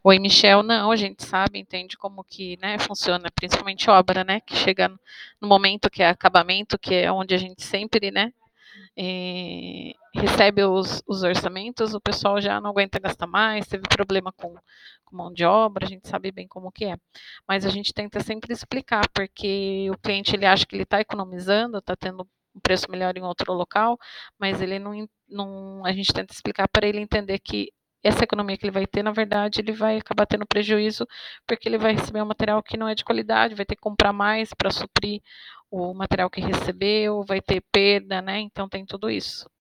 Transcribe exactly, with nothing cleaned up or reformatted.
Oi, Michel. Não, a gente sabe, entende como que, né, funciona, principalmente obra, né, que chega no momento que é acabamento, que é onde a gente sempre, né, eh, recebe os os orçamentos, o pessoal já não aguenta gastar mais, teve problema com com mão de obra, a gente sabe bem como que é. Mas a gente tenta sempre explicar, porque o cliente ele acha que ele está economizando, está tendo um preço melhor em outro local, mas ele não en não a gente tenta explicar para ele entender que essa economia que ele vai ter, na verdade, ele vai acabar tendo prejuízo, porque ele vai receber um material que não é de qualidade, vai ter que comprar mais para suprir o material que recebeu, vai ter perda, né, então tem tudo isso.